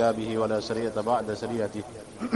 كتابه ولا شريعة بعد شريعته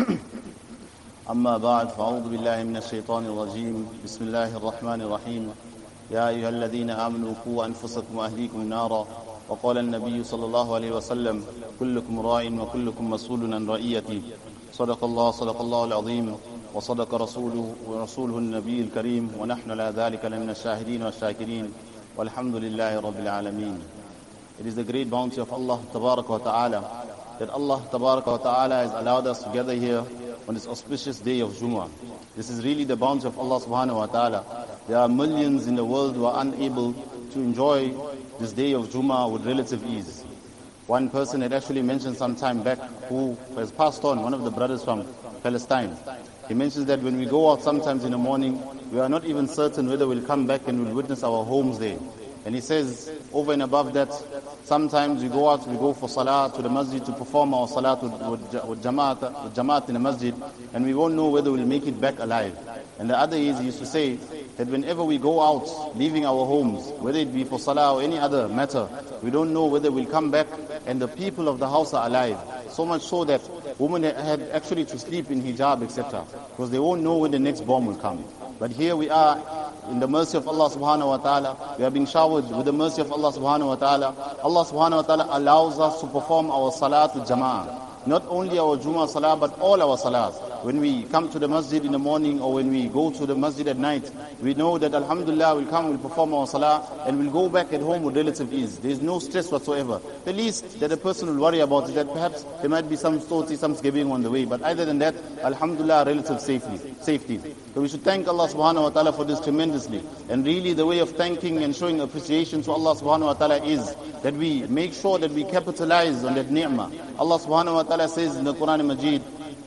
أما بعد فأعوذ بالله من الشيطان الرجيم بسم الله الرحمن الرحيم يا أيها الذين آمنوا قوا أنفسكم وأهليكم نارا وقال النبي صلى الله عليه وسلم كلكم راع وكلكم مسؤول عن رعيته صدق الله العظيم وصدق رسوله النبي الكريم ونحن على ذلك لمن الشاهدين والشاكرين والحمد لله رب العالمين. It is the great bounty of Allah Tabaraka wa Ta'ala that Allah Tabaraka wa Ta'ala has allowed us to gather here on this auspicious day of Jummah. This is really the bounty of Allah Subhanahu wa Ta'ala. There are millions in the world who are unable to enjoy this day of Jummah with relative ease. One person had actually mentioned some time back who has passed on, one of the brothers from Palestine. He mentions that when we go out sometimes in the morning, we are not even certain whether we'll come back and we'll witness our homes there. And he says, over and above that, sometimes we go out, we go for salah to the masjid to perform our salah with jamaat in the masjid, and we won't know whether we'll make it back alive. And the other is, he used to say that whenever we go out, leaving our homes, whether it be for salah or any other matter, we don't know whether we'll come back and the people of the house are alive. So much so that women had actually to sleep in hijab, etc. because they won't know when the next bomb will come. But here we are, in the mercy of Allah subhanahu wa ta'ala, we are being showered with the mercy of Allah subhanahu wa ta'ala. Allah subhanahu wa ta'ala allows us to perform our salah to jama'ah. Not only our Jummah salah, but all our salahs. When we come to the masjid in the morning or when we go to the masjid at night, we know that alhamdulillah we'll come, we'll perform our salah, and we'll go back at home with relative ease. There is no stress whatsoever. The least that a person will worry about is that perhaps there might be some stoti, some skibbing on the way. But other than that, alhamdulillah, relative safety. So we should thank Allah subhanahu wa ta'ala for this tremendously. And really the way of thanking and showing appreciation to Allah subhanahu wa ta'ala is that we make sure that we capitalize on that ni'mah. Allah subhanahu wa ta'ala says in the Quran Majid,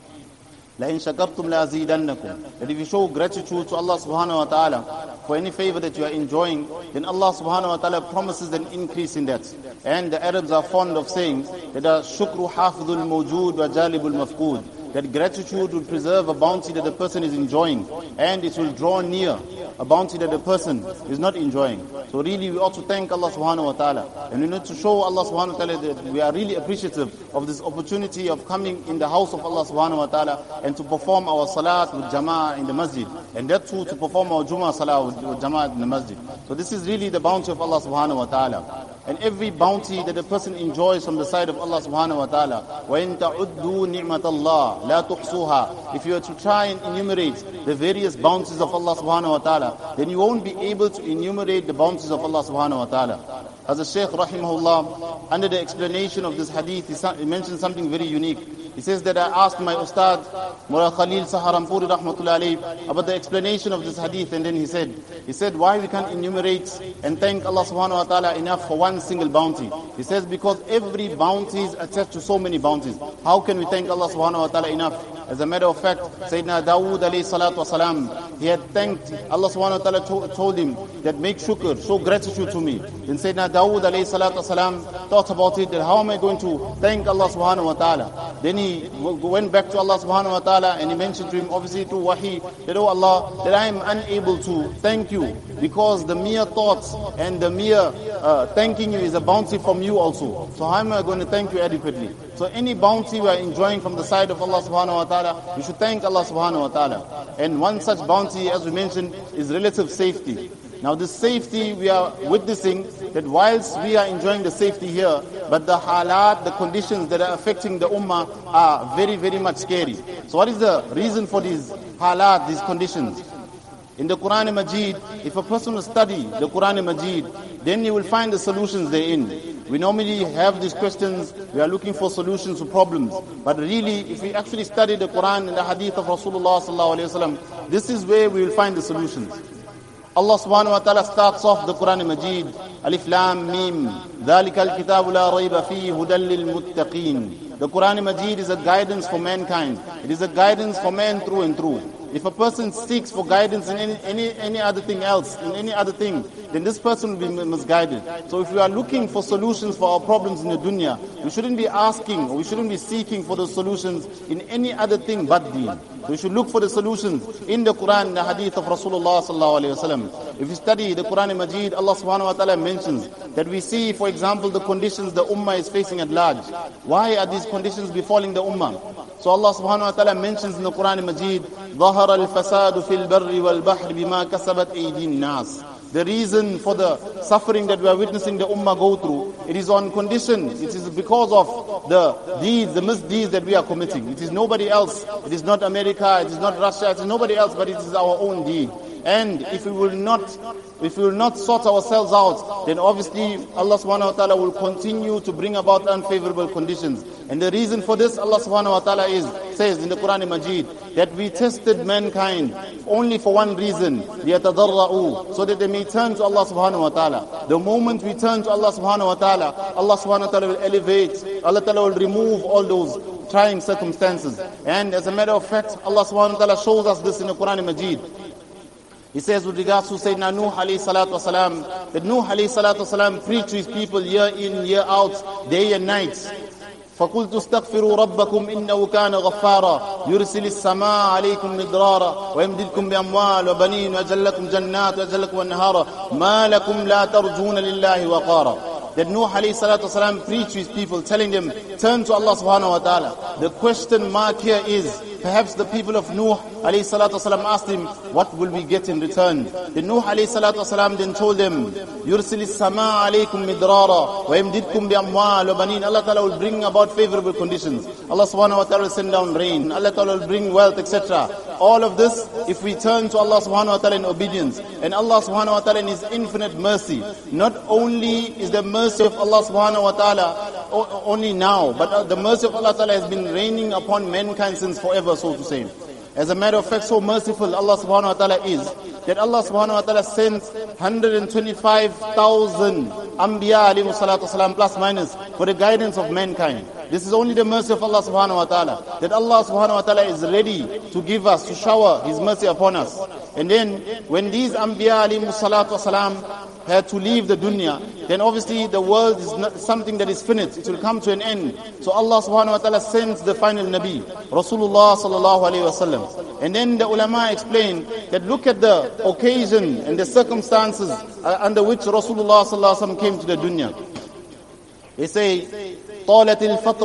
لَإِن شَكَرْتُمْ لَأَزِيدَنَّكُمْ, that if you show gratitude to Allah subhanahu wa ta'ala for any favor that you are enjoying, then Allah subhanahu wa ta'ala promises an increase in that. And the Arabs are fond of saying that shukru hafidhul mawjood wa jalibul mafqood, that gratitude will preserve a bounty that the person is enjoying, and it will draw near a bounty that the person is not enjoying. So really we ought to thank Allah subhanahu wa ta'ala, and we need to show Allah subhanahu wa ta'ala that we are really appreciative of this opportunity of coming in the house of Allah subhanahu wa ta'ala and to perform our salat with jama'ah in the masjid, and that too to perform our Jummah salah with jama'ah in the masjid. So this is really the bounty of Allah subhanahu wa ta'ala. And every bounty that a person enjoys from the side of Allah subhanahu wa ta'ala, وَإِن تَعُدُّوا نِعْمَةَ اللَّهِ لَا تُحْصُوهَا, if you were to try and enumerate the various bounties of Allah subhanahu wa ta'ala, then you won't be able to enumerate the bounties of Allah subhanahu wa ta'ala. As the Shaykh rahimahullah, under the explanation of this hadith, he mentioned something very unique. He says that I asked my Ustad, Mura Khalil Saharampuri rahmatullahi alayhi, about the explanation of this hadith, and then he said, why we can't enumerate and thank Allah subhanahu wa ta'ala enough for one single bounty? He says, because every bounty is attached to so many bounties. How can we thank Allah subhanahu wa ta'ala enough? As a matter of fact, Sayyidina Dawood alayhi salatu wasalam, he had thanked, Allah subhanahu wa ta'ala told him that make shukr, show gratitude to me. Then Sayyidina Dawood alayhi salatu wasalam thought about it, that how am I going to thank Allah subhanahu wa ta'ala? Then he went back to Allah subhanahu wa ta'ala and he mentioned to him, obviously through wahi, that oh Allah, that I am unable to thank you because the mere thoughts and the mere thanking you is a bounty from you also. So how am I going to thank you adequately? So any bounty we are enjoying from the side of Allah subhanahu wa ta'ala, we should thank Allah subhanahu wa ta'ala. And one such bounty, as we mentioned, is relative safety. Now this safety we are witnessing, that whilst we are enjoying the safety here, but the halat, the conditions that are affecting the ummah are very, very much scary. So what is the reason for these halat, these conditions? In the Quran Majid, if a person will study the Quran Majid, then he will find the solutions therein. We normally have these questions, we are looking for solutions to problems. But really, if we actually study the Quran and the hadith of Rasulullah sallallahu alayhi wa sallam, this is where we will find the solutions. Allah subhanahu wa ta'ala starts off the Quran Majid, Alif Lam Mim, ذَلِكَ الْكِتَابُ لَا رَيْبَ فِيهِ هُدًى لِلْمُتَّقِينَ. The Quran Majid is a guidance for mankind. It is a guidance for man through and through. If a person seeks for guidance in any other thing else, in any other thing, then this person will be misguided. So if we are looking for solutions for our problems in the dunya, we shouldn't be asking, or we shouldn't be seeking for those solutions in any other thing but deen. So we should look for the solutions in the Quran and the hadith of Rasulullah sallallahu alayhi wa sallam. If you study the Quran Majid, Allah subhanahu wa ta'ala mentions that we see, for example, the conditions the ummah is facing at large. Why are these conditions befalling the ummah? So Allah subhanahu wa ta'ala mentions in the Quran Majid, ظَهَرَ الْفَسَادُ فِي الْبَرِّ وَالْبَحْرِ بِمَا كَسَبَتْ أَيْدِي النَّاسِ. The reason for the suffering that we are witnessing the ummah go through, it is on condition, it is because of the deeds, the misdeeds that we are committing. It is nobody else, it is not America, it is not Russia, it is nobody else, but it is our own deed. And if we will not sort ourselves out, then obviously Allah subhanahu wa ta'ala will continue to bring about unfavorable conditions. And the reason for this, Allah subhanahu wa ta'ala says in the Quran Majid, that we tested mankind only for one reason, لِيَتَضَرَّعُوا, so that they may turn to Allah subhanahu wa ta'ala. The moment we turn to Allah subhanahu wa ta'ala, Allah subhanahu wa ta'ala will elevate, Allah ta'ala will remove all those trying circumstances. And as a matter of fact, Allah subhanahu wa ta'ala shows us this in the Quran Majid. He says with regards to Sayyidina Nuh alayhi salatu wasalam, that Nuh alayhi salatu wasalam preached to his people year in, year out, day and night. فَقُلْتُ اسْتَغْفِرُوا رَبَّكُمْ إِنَّهُ كَانَ غَفَّارًا يُرْسِلِ السَّمَاءَ عَلَيْكُمْ مِدْرَارًا وَيَمْدِدْكُمْ بِأَمْوَالٍ وَبَنِينَ وَيَجْعَلْ لَكُمْ جَنَّاتٍ وَيَجْعَلْ لَكُمْ أَنْهَارًا مَا لَكُمْ لَا تَرْجُونَ لِلَّهِ وَقَارًا. That Nuh alayhi salatu wasalam preached to his people, telling them, turn to Allah subhanahu wa ta'ala. The question mark here is, perhaps the people of Nuh alayhi salatu wasalam asked him, what will we get in return? Then Nuh alayhi salatu wasalam then told them, يُرْسِلِ السَّمَاءَ عَلَيْكُمْ مِدْرَارًا وَيَمْدِدْكُمْ بِأَمْوَالٍ وَبَنِينَ. Allah ta'ala will bring about favorable conditions. Allah subhanahu wa ta'ala will send down rain. Allah ta'ala will bring wealth, etc. All of this, if we turn to Allah subhanahu wa ta'ala in obedience. And Allah subhanahu wa ta'ala in His infinite mercy, not only is the mercy of Allah subhanahu wa ta'ala only now, but the mercy of Allah ta'ala has been raining upon mankind since forever, so to say. As a matter of fact, so merciful Allah subhanahu wa ta'ala is, that Allah subhanahu wa ta'ala sent 125,000 Anbiya alayhi salatu wasalam plus minus for the guidance of mankind. This is only the mercy of Allah subhanahu wa ta'ala, that Allah subhanahu wa ta'ala is ready to give us, to shower His mercy upon us. And then when these Anbiya alayhi salatu wasalam had to leave the dunya, then obviously the world is not something that is finished. It will come to an end. So Allah subhanahu wa ta'ala sends the final Nabi, Rasulullah sallallahu alayhi wa sallam. And then the ulama explain that look at the occasion and the circumstances under which Rasulullah sallallahu alayhi wa sallam came to the dunya. They say, طالت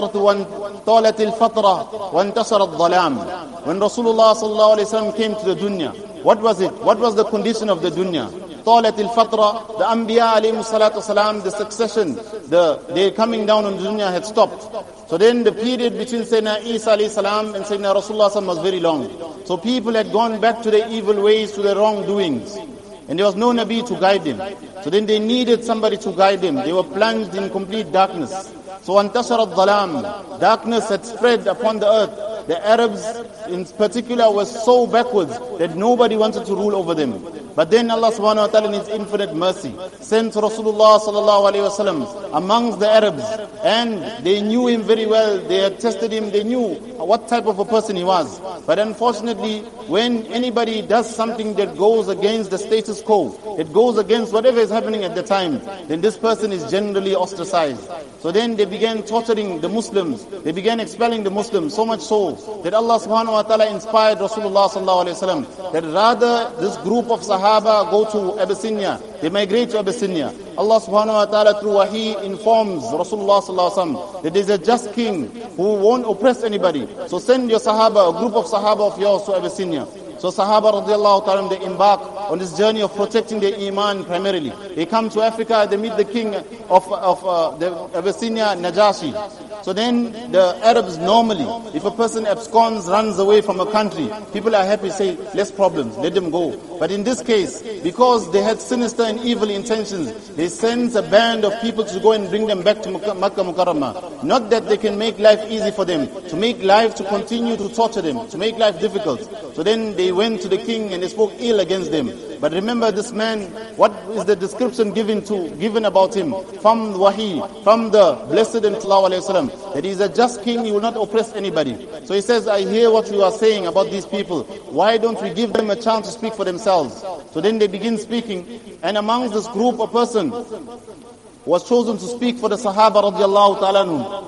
الفترة وانتصر الظلام. When Rasulullah sallallahu alayhi wa sallam came to the dunya, what was it? What was the condition of the dunya? طالت الفترة, the Anbiya alayhi salatu wasalam, the succession, their coming down on the dunya had stopped. So then the period between Sayyidina Isa alayhi salam and Sayyidina Rasulullah sallam was very long. So people had gone back to their evil ways, to their wrongdoings. And there was no Nabi to guide them. So then they needed somebody to guide them. They were plunged in complete darkness. So وَانْتَشَرَ الظَّلَامِ, darkness had spread upon the earth. The Arabs in particular were so backwards that nobody wanted to rule over them. But then Allah subhanahu wa ta'ala in His infinite mercy sent Rasulullah sallallahu alayhi wa sallam amongst the Arabs. And they knew him very well. They had tested him. They knew what type of a person he was. But unfortunately, when anybody does something that goes against the status quo, it goes against whatever is happening at the time, then this person is generally ostracized. So then they began torturing the Muslims. They began expelling the Muslims, so much so that Allah subhanahu wa ta'ala inspired Rasulullah sallallahu alayhi wa sallam that rather this group of Sahaba go to Abyssinia. They migrate to Abyssinia. Allah subhanahu wa ta'ala through wahi informs Rasulullah sallallahu alayhi wa sallam that there is a just king who won't oppress anybody. So send your Sahaba, a group of Sahaba of yours to Abyssinia. So Sahaba radiallahu ta'ala, they embark on this journey of protecting their iman primarily. They come to Africa, they meet the king of the Abyssinia, Najashi. So then the Arabs normally, if a person absconds, runs away from a country, people are happy, say, less problems, let them go. But in this case, because they had sinister and evil intentions, they sent a band of people to go and bring them back to Makkah Mukarramah. Not that they can make life easy for them, to make life, to continue to torture them, to make life difficult. So then they went to the king and they spoke ill against them. But remember this man, what is the description given about him from Wahi, from the Blessed and Sallallahu Alaihi Wasallam, that he is a just king, he will not oppress anybody. So he says, I hear what you are saying about these people. Why don't we give them a chance to speak for themselves? So then they begin speaking, and amongst this group, a person was chosen to speak for the Sahaba radiallahu ta'ala anhum.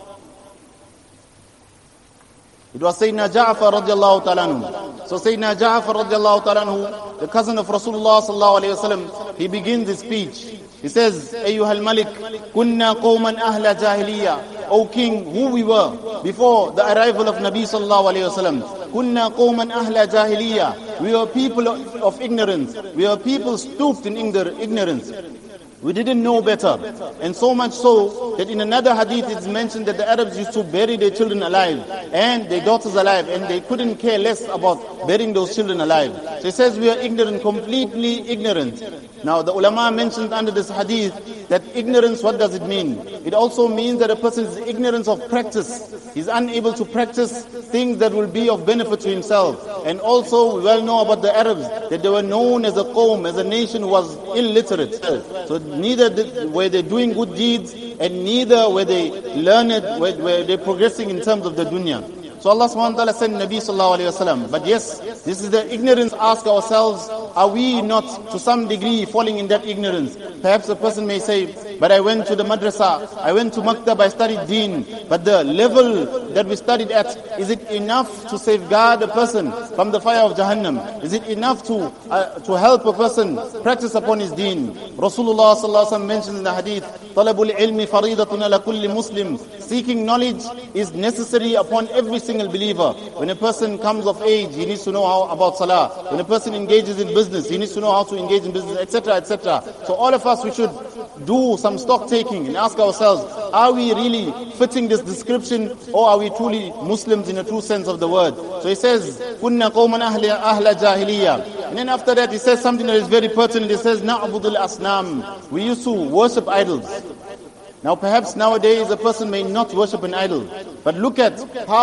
It was Sayyidina Ja'far radiallahu ta'ala anhu. So Sayyidina Ja'far radiallahu ta'ala anhu, the cousin of Rasulullah sallallahu alayhi wa sallam, he begins his speech. He says, Ayyuhal Malik, kunna qawman ahla jahiliya. O King, who we were before the arrival of Nabi sallallahu alayhi wa sallam. Kunna qawman ahla jahiliya. We were people of ignorance. We were people stooped in ignorance. We didn't know better. And so much so that in another hadith it's mentioned that the Arabs used to bury their children alive and their daughters alive, and they couldn't care less about burying those children alive. So he says we are ignorant, completely ignorant. Now the ulama mentioned under this hadith that ignorance, what does it mean? It also means that a person is ignorance of practice. He's unable to practice things that will be of benefit to himself. And also we well know about the Arabs that they were known as a qawm, as a nation who was illiterate. So neither were they doing good deeds, and neither were they learned, were they progressing in terms of the dunya. So Allah subhanahu wa ta'ala sent Nabi sallallahu alayhi wa sallam. But yes, this is the ignorance. Ask ourselves, are we not to some degree falling in that ignorance? Perhaps a person may say, but I went to the madrasa, I went to maktab, I studied deen. But the level that we studied at, is it enough to safeguard a person from the fire of Jahannam? Is it enough to help a person practice upon his deen? Rasulullah sallallahu alayhi wa sallam mentioned in the hadith, Talabul ilmi faridatun ala kulli Muslim. Seeking knowledge is necessary upon every single believer. When a person comes of age, he needs to know how about salah. When a person engages in business, he needs to know how to engage in business, etc., etc. So all of us, we should do some stock taking and ask ourselves, are we really fitting this description, or are we truly Muslims in a true sense of the word? So he says, Kunna qawman ahla jahiliya. And then after that he says something that is very pertinent. He says, Na'budul asnam. We used to worship idols. Now perhaps nowadays a person may not worship an idol, but look at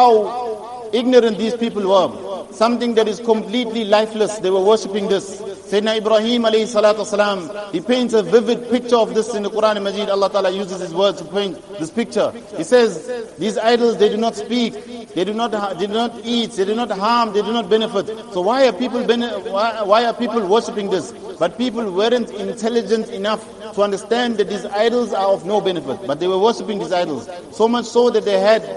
how ignorant these people were. Something that is completely lifeless, they were worshipping this. Sayyidina Ibrahim alayhi salatu wasalam, he paints a vivid picture of this in the Quran Majid. Allah Ta'ala uses his words to paint this picture. He says, these idols, they do not speak, they do not eat, they do not harm, they do not benefit. So why are people worshipping this? But people weren't intelligent enough to understand that these idols are of no benefit. But they were worshipping these idols. So much so that they had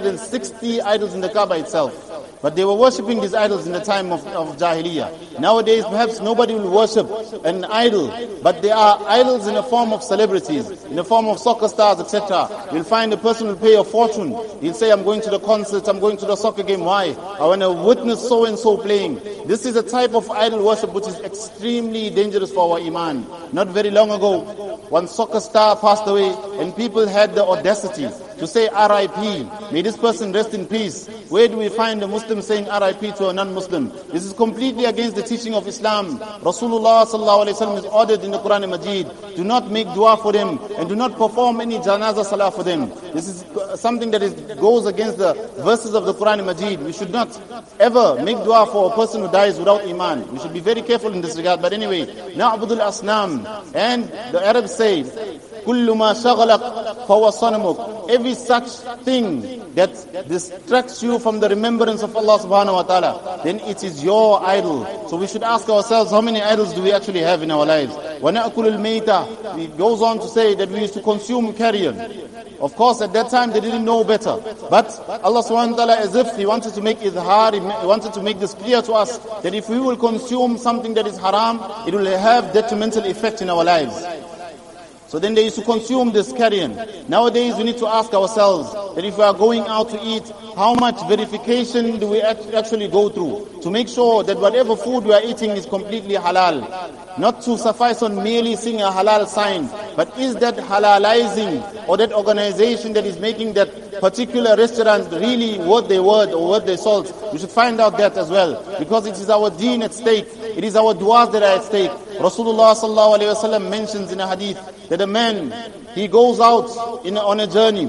360 idols in the Kaaba itself. But they were worshipping these idols in the time of Jahiliyyah. Nowadays, perhaps nobody will worship an idol, but there are idols in the form of celebrities, in the form of soccer stars, etc. You'll find a person will pay a fortune. He'll say, I'm going to the concert, I'm going to the soccer game. Why? I want to witness so-and-so playing. This is a type of idol worship which is extremely dangerous for our iman. Not very long ago, one soccer star passed away, and people had the audacity to say R.I.P. May this person rest in peace. Where do we find a Muslim saying R.I.P. to a non-Muslim? This is completely against the teaching of Islam. Rasulullah sallallahu alaihi wasallam is ordered in the Quran Majid, do not make dua for them and do not perform any janazah salah for them. This is something that goes against the verses of the Quran Majid. We should not ever make dua for a person who dies without iman. We should be very careful in this regard. But anyway, na'budul asnam. And the Arabs say, kullu ma shaghalak fahuwa sanamuk. Every such thing that distracts you from the remembrance of Allah subhanahu wa ta'ala, then it is your idol. So we should ask ourselves, how many idols do we actually have in our lives? وَنَأْكُلُ الْمَيْتَ. It goes on to say that we used to consume carrion. Of course, at that time they didn't know better. But Allah subhanahu wa ta'ala, as if He wanted to make izhar, He wanted to make this clear to us, that if we will consume something that is haram, it will have detrimental effect in our lives. So then they used to consume this carrion. Nowadays we need to ask ourselves that if we are going out to eat, how much verification do we actually go through to make sure that whatever food we are eating is completely halal? Not to suffice on merely seeing a halal sign, but is that halalizing, or that organization that is making that particular restaurant really worth their word or worth their salt? We should find out that as well, because it is our deen at stake. It is our du'as that are at stake. Rasulullah sallallahu alaihi wasallam mentions in a hadith that a man, he goes out on a journey,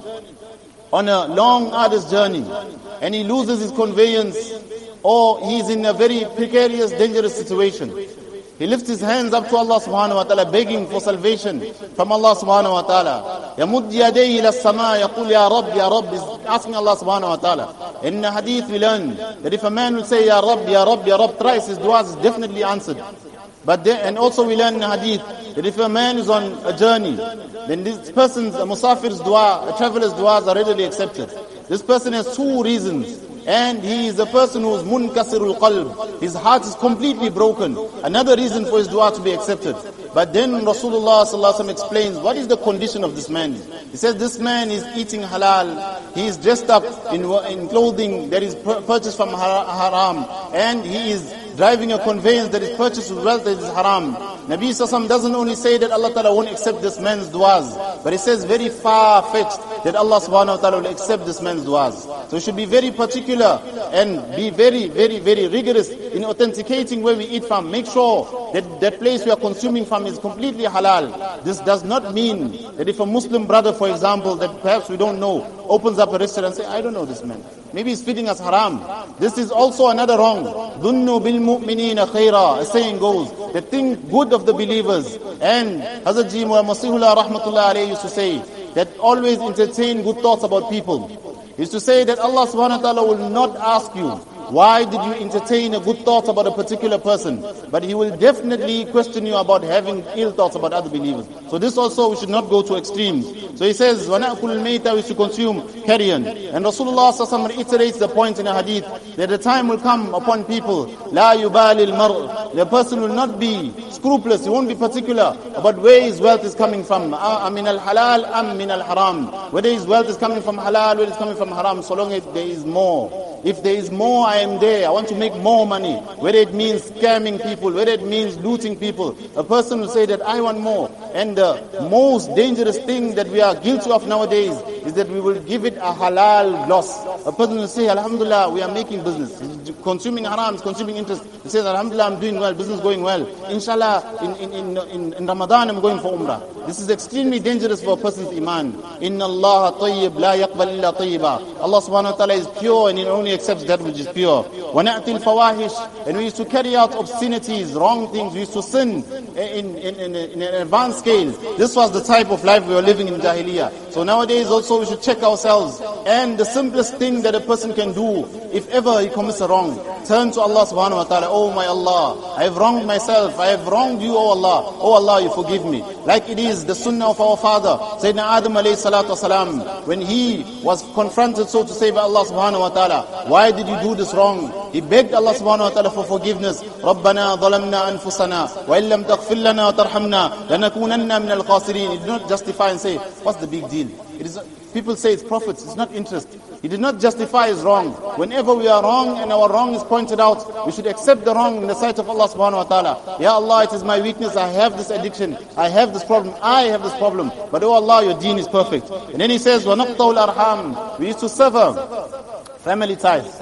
on a long, arduous journey, and he loses his conveyance, or he's in a very precarious, dangerous situation. He lifts his hands up to Allah subhanahu wa ta'ala, begging for salvation from Allah subhanahu wa ta'ala. يَمُدْ يَدَيْهِ إِلَى السَّمَاءِ يَقُولُ يَا رَبِّ He's asking Allah subhanahu wa ta'ala. In the hadith we learn that if a man will say Ya Rabb, Ya Rabb, Ya Rabb thrice, his dua is definitely answered. And also we learn in the hadith that if a man is on a journey, then this person's, a musafir's dua, a traveler's duas are readily accepted. This person has two reasons. And he is a person who is munkasirul qalb. His heart is completely broken. Another reason for his dua to be accepted. But then Rasulullah sallallahu alaihi wasallam explains what is the condition of this man. He says this man is eating halal. He is dressed up in clothing that is purchased from haram. And he is driving a conveyance that is purchased with wealth that is haram. Nabi Sassam doesn't only say that Allah Ta'ala won't accept this man's duas, but he says very far-fetched that Allah Subhanahu Wa Ta'ala will accept this man's duas. So we should be very particular and be very, very, very rigorous in authenticating where we eat from. Make sure that that place we are consuming from is completely halal. This does not mean that if a Muslim brother, for example, that perhaps we don't know, opens up a restaurant and say, I don't know this man. Maybe he's feeding us haram. This is also another wrong. ظُنُّوا بِالْمُؤْمِنِينَ خَيْرًا. A saying goes, that think good of the believers. And Hazrat Ji Masihullah Rahmatullah Alayhi used to say, that always entertain good thoughts about people. He used to say that Allah Subhanahu Wa Ta'ala will not ask you, why did you entertain a good thought about a particular person? But He will definitely question you about having ill thoughts about other believers. So this also we should not go to extremes. So he says, وَنَأْكُلُ الْمَيْتَ, we should consume carrion. And Rasulullah sallallahu alaihi wasallam reiterates the point in a hadith that the time will come upon people, لَا يُبَالِ الْمَرْءِ, the person will not be scrupulous, he won't be particular about where his wealth is coming from. أَمِنَ الْحَلَالِ أَمْ مِنَ الْحَرَامِ, whether his wealth is coming from halal, whether it's coming from haram, so long as there is more. If there is more, I am there. I want to make more money. Whether it means scamming people, whether it means looting people. A person will say that I want more. And the most dangerous thing that we are guilty of nowadays is that we will give it a halal gloss. A person will say, Alhamdulillah, we are making business. He's consuming haram, he's consuming interest. He says, Alhamdulillah, I'm doing well, business going well. Inshallah, in Ramadan, I'm going for Umrah. This is extremely dangerous for a person's iman. Inna Allah tayyib, la yaqbal illa tayyiba. Allah subhanahu wa ta'ala is pure and He only accepts that which is pure. وَنَأْتِ الْفَوَاهِشِ, and we used to carry out obscenities, wrong things. We used to sin in an advanced scale. This was the type of life we were living in Jahiliyyah. So nowadays also we should check ourselves. And the simplest thing that a person can do, if ever he commits a wrong, turn to Allah subhanahu wa ta'ala. Oh my Allah, I have wronged myself, I have wronged you, oh Allah. Oh Allah, you forgive me. Like it is the sunnah of our father, Sayyidina Adam alayhi salatu wasalam, when he was confronted, so to say, by Allah subhanahu wa ta'ala. Why did you do this wrong? He begged Allah subhanahu wa ta'ala for forgiveness. رَبَّنَا ظَلَمْنَا أَنفُسَنَا وَإِن لَمْ تَغْفِرْ لَنَا وَتَرْحَمْنَا لَنَكُونَنَّ مِنَ الْخَاسِرِينَ. He did not justify and say, what's the big deal? It is, people say it's profits, it's not interest. He did not justify his wrong. Whenever we are wrong and our wrong is pointed out, we should accept the wrong in the sight of Allah subhanahu wa ta'ala. Ya Allah, it is my weakness, I have this addiction, I have this problem, I have this problem. But oh Allah, your deen is perfect. And then he says, وَنَقْطَوْ الْأَرْحَامِ, we used to sever family ties.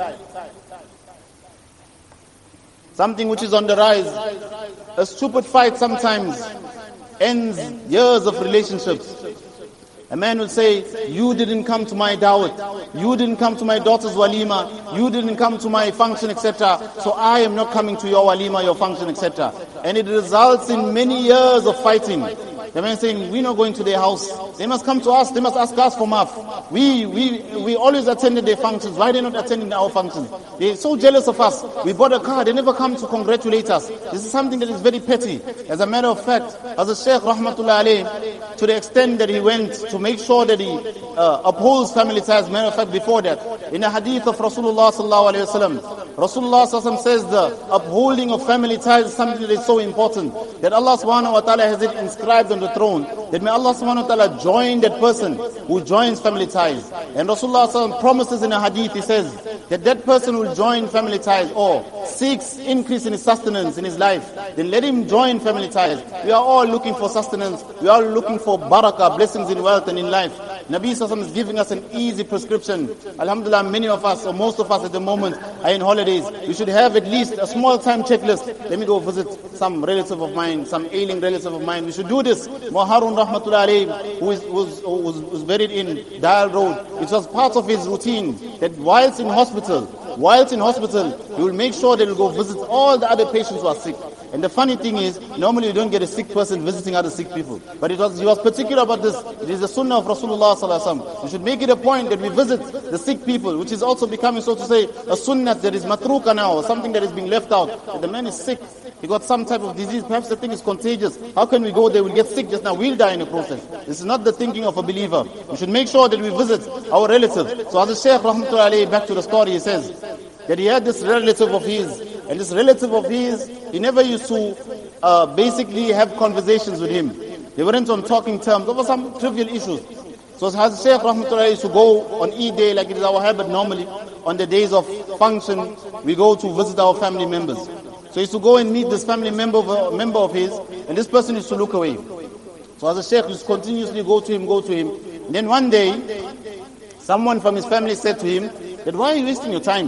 Something which is on the rise. A stupid fight sometimes ends years of relationships. A man will say, you didn't come to my dawat, you didn't come to my daughter's walima, you didn't come to my function, etc. So I am not coming to your walima, your function, etc. And it results in many years of fighting. The man saying, we're not going to their house. They must come to us. They must ask us for maaf. We always attended their functions. Why are they not attending our functions? They're so jealous of us. We bought a car. They never come to congratulate us. This is something that is very petty. As a matter of fact, as a Shaykh Rahmatullah Alayh, to the extent that he went to make sure that he upholds family ties. Matter of fact, before that, in a hadith of Rasulullah Sallallahu Alaihi Wasallam, Rasulullah Sallallahu Alaihi Wasallam says the upholding of family ties is something that is so important that Allah Subhanahu Wa Ta'ala has it inscribed on the throne, that may Allah Subhanahu Wa Ta'ala join that person who joins family ties. And Rasulullah Sallallahu Alaihi Wasallam promises in a hadith, he says that that person will join family ties or seeks increase in his sustenance in his life, then let him join family ties. We are all looking for sustenance, we are all looking for barakah, blessings in wealth and in life. Nabi Sallallahu Alaihi Wasallam is giving us an easy prescription. Alhamdulillah, many of us, or most of us at the moment, are in holidays. We should have at least a small time checklist. Let me go visit some relative of mine, some ailing relative of mine. We should do this. Harun Rahmatullah Alayhi, who was buried in Dial Road, it was part of his routine that whilst in hospital, he will make sure that he will go visit all the other patients who are sick. And the funny thing is, normally you don't get a sick person visiting other sick people. But he was particular about this. It is the sunnah of Rasulullah sallallahu alaihi wasallam. We should make it a point that we visit the sick people, which is also becoming, so to say, a sunnah that is matruka now, or something that is being left out. That the man is sick. He got some type of disease. Perhaps the thing is contagious. How can we go there? We'll get sick just now. We'll die in the process. This is not the thinking of a believer. We should make sure that we visit our relatives. So as the Shaykh Rahmatullahi alayhi, back to the story, he says that he had this relative of his, and this relative of his, he never used to basically have conversations with him. They weren't on talking terms over some trivial issues. So as Shaykh Rahmatullahi used to go on Eid day, like it is our habit normally, on the days of function, we go to visit our family members. So he used to go and meet this family member of his, and this person used to look away. So as the Shaykh used to continuously go to him. And then one day, someone from his family said to him, that why are you wasting your time?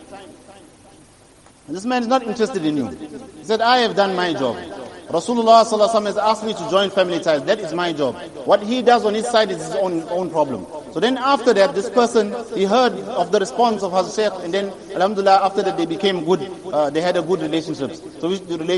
And this man is not interested in you. He said, I have done my job. Rasulullah sallallahu alaihi wasallam has asked me to join family ties. That is my job. What he does on his side is his own problem. So then after that, this person, he heard of the response of Hazrat Shaykh, and then alhamdulillah, after that they became good. They had a good relationship. So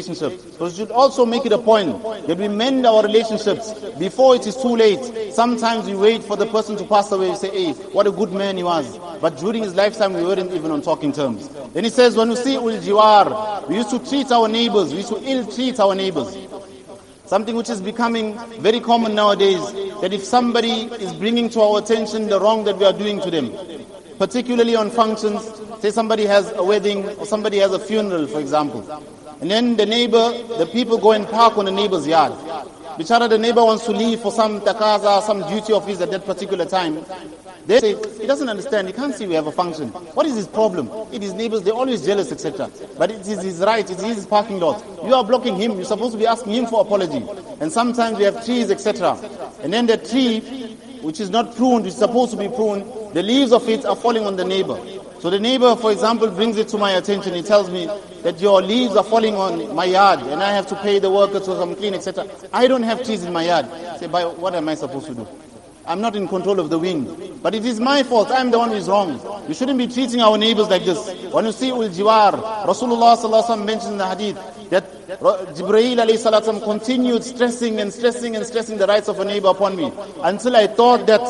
we should also make it a point that we mend our relationships before it is too late. Sometimes we wait for the person to pass away. We say, hey, what a good man he was. But during his lifetime, we weren't even on talking terms. Then he says, when we see ul jiwar, we used to treat our neighbors. We used to ill-treat our neighbors. Something which is becoming very common nowadays, that if somebody is bringing to our attention the wrong that we are doing to them, particularly on functions, say somebody has a wedding or somebody has a funeral, for example, and then the people go and park on the neighbor's yard. Bichara, the neighbor wants to leave for some takaza, some duty of his at that particular time. They say, he doesn't understand, he can't see we have a function. What is his problem? It is neighbors, they're always jealous, etc. But it is his right, it is his parking lot. You are blocking him, you're supposed to be asking him for apology. And sometimes we have trees, etc. And then the tree, which is not pruned, which is supposed to be pruned, the leaves of it are falling on the neighbor. So the neighbor, for example, brings it to my attention. He tells me that your leaves are falling on my yard and I have to pay the workers to come clean, etc. I don't have trees in my yard. I say, what am I supposed to do? I'm not in control of the wind. But it is my fault. I'm the one who is wrong. We shouldn't be treating our neighbors like this. When you see ul jiwar, Rasulullah sallallahu alaihi wasallam mentioned in the hadith that Jibreel alayhi salatu continued stressing the rights of a neighbor upon me, until I thought that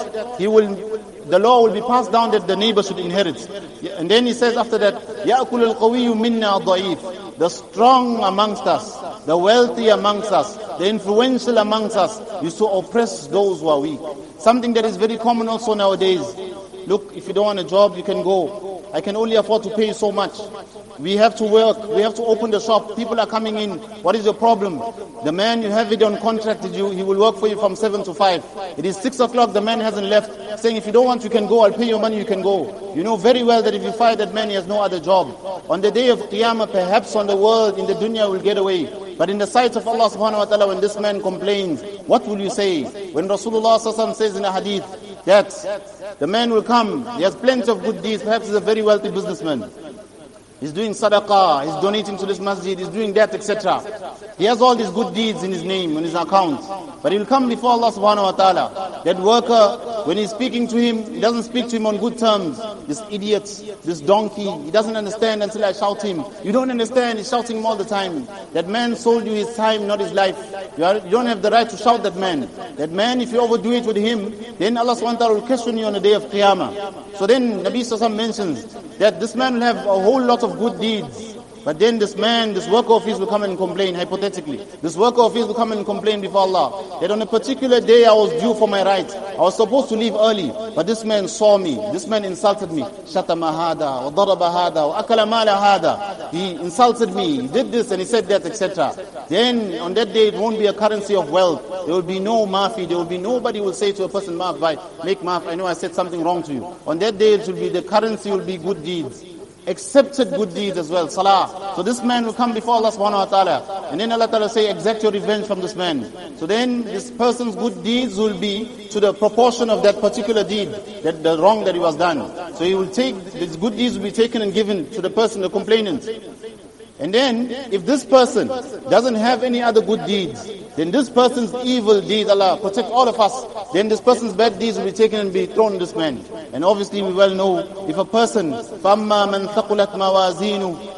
the law will be passed down that the neighbor should inherit. And then he says after that, يَأْكُلُ الْقَوِيُّ مِنَّا ضَعِيفٌ. The strong amongst us, the wealthy amongst us, the influential amongst us used to oppress those who are weak. Something that is very common also nowadays. Look, if you don't want a job, you can go. I can only afford to pay you so much. We have to work. We have to open the shop. People are coming in. What is your problem? The man, you have it on contract with you. He will work for you from 7 to 5. It is 6 o'clock. The man hasn't left. Saying, if you don't want, you can go. I'll pay your money. You can go. You know very well that if you fire that man, he has no other job. On the day of Qiyamah, perhaps on the world, in the dunya, will get away. But in the sight of Allah subhanahu wa ta'ala, when this man complains, what will you say? When Rasulullah sallallahu alaihi wasallam says in a hadith that the man will come, he has plenty of good deeds, perhaps he's a very wealthy businessman. He's doing sadaqah, he's donating to this masjid, he's doing that, etc. He has all these good deeds in his name, in his account. But he will come before Allah subhanahu wa ta'ala. That worker, when he's speaking to him, he doesn't speak to him on good terms. This idiot, this donkey, he doesn't understand until I shout him. You don't understand, he's shouting him all the time. That man sold you his time, not his life. You don't have the right to shout that man. That man, if you overdo it with him, then Allah subhanahu wa ta'ala will question you on the day of Qiyamah. So then Nabi sallallahu alaihi wasallam mentions that this man will have a whole lot of good deeds. But then this worker of his will come and complain, hypothetically. This worker of his will come and complain before Allah that on a particular day I was due for my rights. I was supposed to leave early, but this man saw me. This man insulted me. Shatama hada, wa daraba hada, wa akala mala hada. He insulted me, he did this and he said that, etc. Then on that day it won't be a currency of wealth. There will be no maafi. There will be nobody will say to a person, maaf, make maaf. I know I said something wrong to you. On that day it will be, the currency will be good deeds. Accepted good deeds as well, salah. So this man will come before Allah subhanahu wa ta'ala. And then Allah ta'ala say, exact your revenge from this man. So then this person's good deeds will be to the proportion of that particular deed, that the wrong that he was done. So he will take, these good deeds will be taken and given to the person, the complainant. And then, if this person doesn't have any other good deeds, then this person's evil deeds, Allah protect all of us, then this person's bad deeds will be taken and be thrown in this man. And obviously we well know, if a person, فَأَمَّا مَنْ ثَقُلَتْ مَوَازِينُ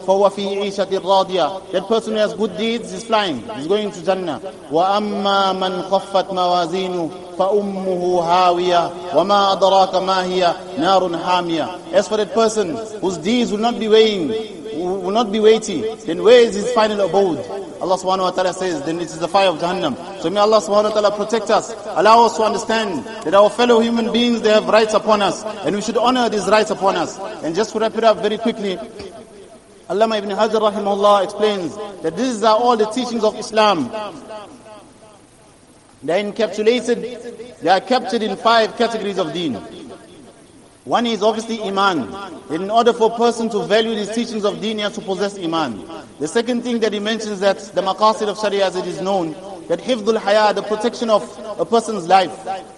فَهُوَ فِي عِيشَةٍ رَاضِيَةٍ. That person who has good deeds is flying, he's going to Jannah. وَأَمَّا مَنْ خَفَّتْ مَوَازِينُهُ فَأُمُّهُ هَاوِيَةٌ وَمَا أَدْرَاكَ مَا هِيَ نَارٌ حَامِيَةٌ. As for that person whose deeds will not be weighty, then where is his final abode? Allah subhanahu wa ta'ala says, then it is the fire of Jahannam. So may Allah subhanahu wa ta'ala protect us, allow us to understand that our fellow human beings, they have rights upon us, and we should honor these rights upon us. And just to wrap it up very quickly, Allama ibn Hajar rahimahullah explains that these are all the teachings of Islam. They are captured in 5 categories of deen. One is obviously Iman. In order for a person to value these teachings of deen, he has to possess Iman. The second thing that he mentions, that the maqasid of Sharia, as it is known, that hifdul haya, the protection of a person's life.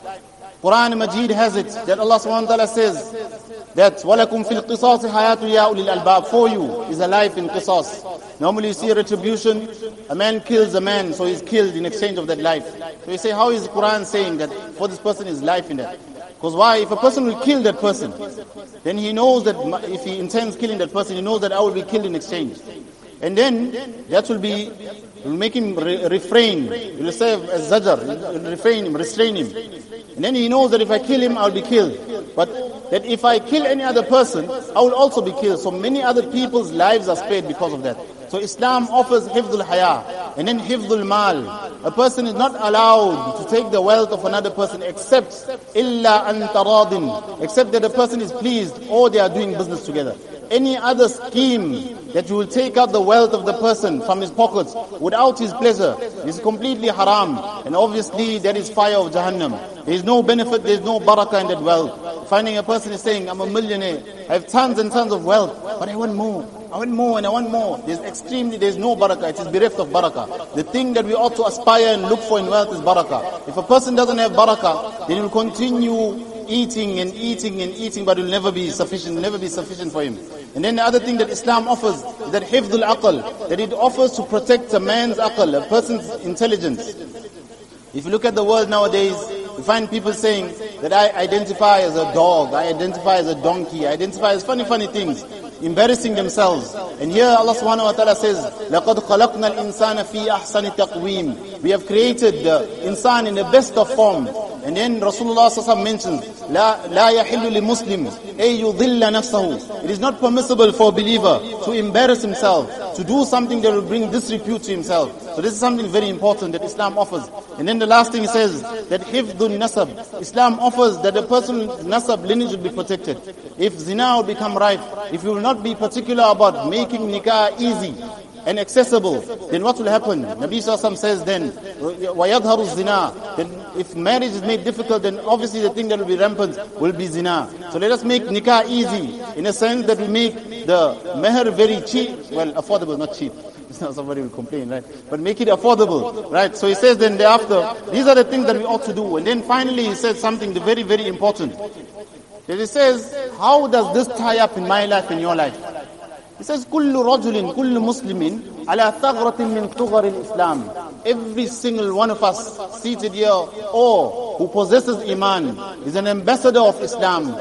Quran Majid has it, that Allah subhanahu wa ta'ala says that وَلَكُمْ فِي الْقِصَاصِ حَيَاتُ يَا أُولِي الْأَلْبَابِ. For you is a life in qisas. Normally you see a retribution, a man kills a man, so he's killed in exchange of that life. So you say, how is the Quran saying that for this person is life in that? Because why? If a person will kill that person, then he knows that if he intends killing that person, he knows that I will be killed in exchange. And then that will make him refrain. He will say as zajar, restrain him. And then he knows that if I kill him, I will be killed. But that if I kill any other person, I will also be killed. So many other people's lives are spared because of that. So Islam offers hifdul haya, and then hifdul mal. A person is not allowed to take the wealth of another person except illa an taradin, except that the person is pleased or they are doing business together. Any other scheme that you will take out the wealth of the person from his pockets without his pleasure is completely haram. And obviously that is fire of Jahannam. There is no benefit, there is no barakah in that wealth. Finding a person is saying, I'm a millionaire, I have tons and tons of wealth, but I want more. I want more and I want more. There's no barakah. It is bereft of barakah. The thing that we ought to aspire and look for in wealth is barakah. If a person doesn't have barakah, then he will continue eating and eating and eating, but it will never be sufficient for him. And then the other thing that Islam offers is that hifdul aql, that it offers to protect a man's aql, a person's intelligence. If you look at the world nowadays, you find people saying that I identify as a dog, I identify as a donkey, I identify as funny things, embarrassing themselves. And here Allah subhanahu wa ta'ala says, لَقَدْ خَلَقْنَا الْإِنسَانَ فِي أَحْسَنِ تَقْوِيمٍ. We have created the insan in the best of form. And then Rasulullah sallallahu mentions, لَا يَحِلُّ لِمُسْلِمٍ أَيْ يُضِلَّ نَفْسَهُ. It is not permissible for a believer to embarrass himself, to do something that will bring disrepute to himself. So this is something very important that Islam offers. And then the last thing he says, that hifdun nasab. Islam offers that the person's nasab, lineage will be protected. If zina will become rife, if you will not be particular about making nikah easy and accessible, then what will happen? Nabi Sallallahu says then, وَيَظْهَرُ الزِّنَا. Then if marriage is made difficult, then obviously the thing that will be rampant will be zina. So let us make nikah easy, in a sense that we make the meher very cheap, well, affordable, not cheap. Somebody will complain, right? But make it affordable, right? So he says then thereafter, these are the things that we ought to do. And then finally he says something very, very important. That he says, how does this tie up in my life and your life? He says, كُلُّ رَجُلٍ كُلُّ مُسْلِمٍ عَلَى ثَغْرَةٍ مِّن ثُغَرِ الْإِسْلَامِ. Every single one of us seated here, or who possesses Iman, is an ambassador of Islam.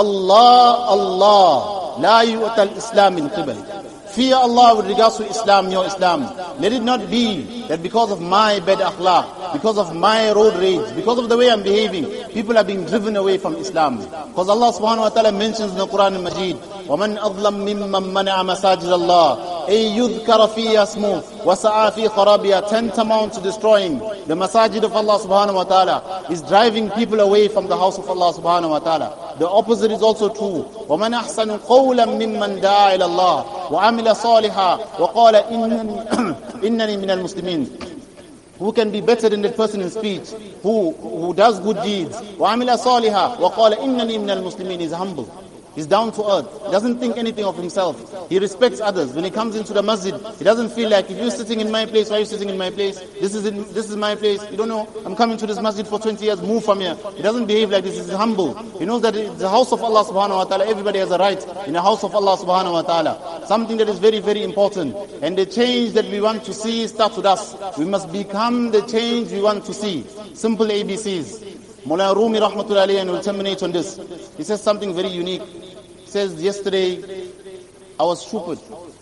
Allah, la yu'ta al-Islam min qibali. Fear Allah with regards to Islam, your Islam. Let it not be that because of my bad akhlaq, because of my road rage, because of the way I'm behaving, people are being driven away from Islam. Because Allah subhanahu wa ta'ala mentions in the Quran al-Majid, وَمَنْ أَظْلَمْ مِمَّنْ مَنَعَ مَسَاجِدَ اللَّهِ أَيْ يُذْكَرَ فِيهَا اسْمُهُ وَسَعَى فِي خَرَابِهَا. Tantamount to destroying the masajid of Allah subhanahu wa ta'ala, is driving people away from the house of Allah subhanahu wa ta'ala. The opposite is also true. وَمَنْ أَحْسَنُ قَوْلًا مِمَّنْ دَعَا إِلَى اللَّهِ وَعَمِلَ صَالِحًا وَقَالَ إِنَّنِي مِنَ الْمُسْلِمِينَ. Who can be better than that person in speech? Who does good deeds. وَعَمِلَ صَالِحًا وَقَالَ إِنَّنِي مِنَ الْمُسْلِمِينَ. Is humble. He's down to earth. He doesn't think anything of himself. He respects others. When he comes into the masjid, he doesn't feel like, if you're sitting in my place, why are you sitting in my place? This is my place. You don't know, I'm coming to this masjid for 20 years, move from here. He doesn't behave like this. He's humble. He knows that it's the house of Allah subhanahu wa ta'ala. Everybody has a right in the house of Allah subhanahu wa ta'ala. Something that is very, very important. And the change that we want to see starts with us. We must become the change we want to see. Simple ABCs. Mullah Rumi rahmatullahi alayhi, and will terminate on this. He says something very unique. He says, yesterday I was stupid.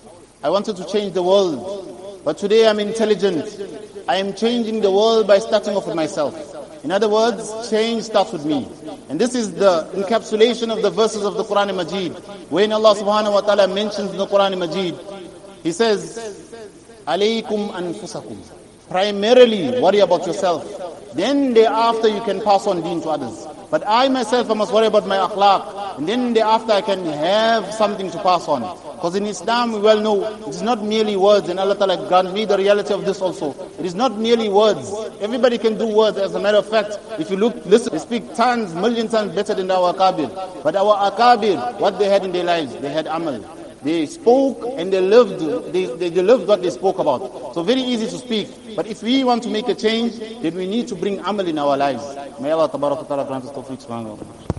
I wanted to change the world. But today I'm intelligent. I am changing the world by starting off with myself. In other words, change starts with me. And this is the encapsulation of the verses of the Quran Majid. When Allah subhanahu wa ta'ala mentions in the Quran Majid, He says, alaykum anfusakum. Primarily worry about yourself. Then thereafter you can pass on deen to others. But I myself, I must worry about my akhlaq. And then thereafter I can have something to pass on. Because in Islam we well know, it is not merely words. And Allah Ta'ala grant me the reality of this also. It is not merely words. Everybody can do words. As a matter of fact, if you listen, they speak tons, million times better than our akabir. But our akabir, what they had in their lives, they had amal. They spoke and they lived what they spoke about. So very easy to speak. But if we want to make a change, then we need to bring amal in our lives. May Allah Ta'ala grant us tawfiq.